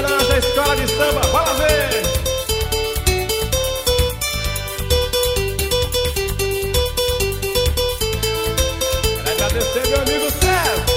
homenagem à escola de samba. Bora ver! Quero agradecer meu amigo César.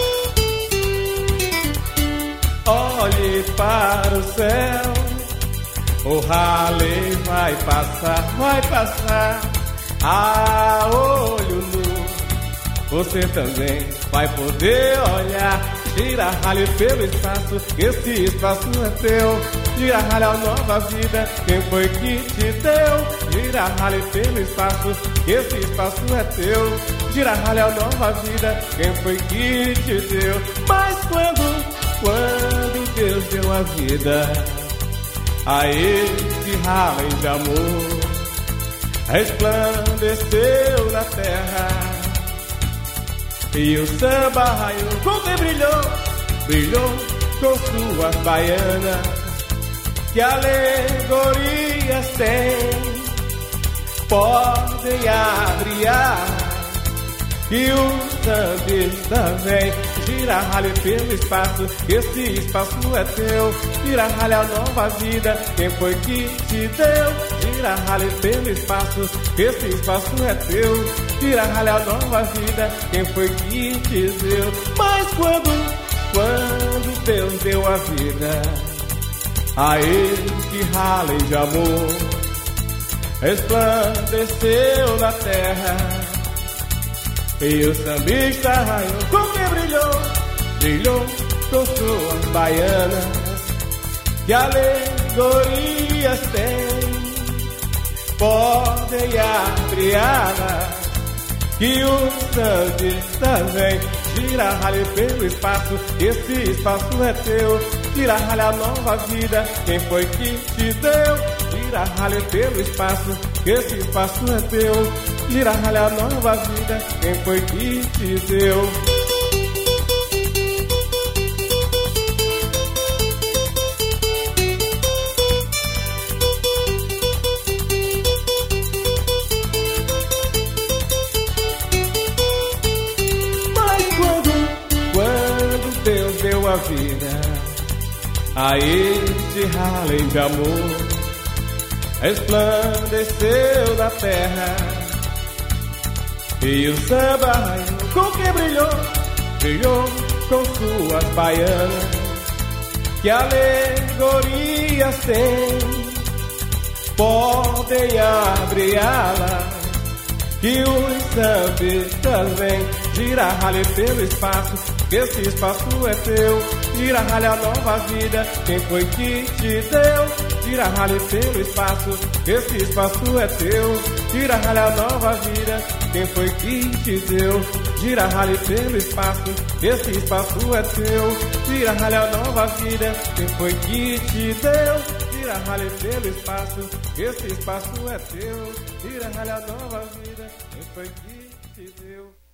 Olhe para o céu, o Harley vai passar a olho nu. Você também vai poder olhar. Gira Harley pelo espaço, esse espaço é teu. Gira Harley a nova vida, quem foi que te deu? Gira Harley pelo espaço, esse espaço é teu. Gira Harley a nova vida, quem foi que te deu? Mas quando Deus deu a vida a esse Harley de amor, resplandeceu na terra e o samba raiou, com que brilhou com suas baianas. Que alegorias tem, podem abriar, e o sambista vem. Gira Harley pelo espaço, esse espaço é teu. Gira Harley a nova vida, quem foi que te deu? Gira Harley pelo espaço, esse espaço é teu. Gira Harley a nova vida, quem foi que te deu? Mas quando Deus deu a vida a este Harley de amor, resplandeceu na terra e o sambista raiou, com que brilhou com suas baianas. Que alegorias tem, podem abriá-las, que o sambista vem. Gira Harley pelo espaço, esse espaço é teu. Gira Harley a nova vida, quem foi que te deu? Gira Harley pelo espaço, esse espaço é teu. Gira Harley a nova vida, quem foi que te deu? Deus deu a vida a este Harley de amor, resplandeceu na terra e o samba raiou, com que brilhou com suas baianas. Que alegorias tem, podem abriá-las, que os sambistas vêm. Gira Harley pelo espaço, esse espaço é teu. Gira Harley a nova vida, quem foi que te deu? Gira Harley pelo espaço, esse espaço é teu. Gira Harley a nova vida, quem foi que te deu? Gira Harley pelo espaço, esse espaço é teu. Gira Harley a nova vida, quem foi que te deu? Gira Harley pelo espaço, esse espaço é teu. Gira Harley a nova vida, quem foi que te deu?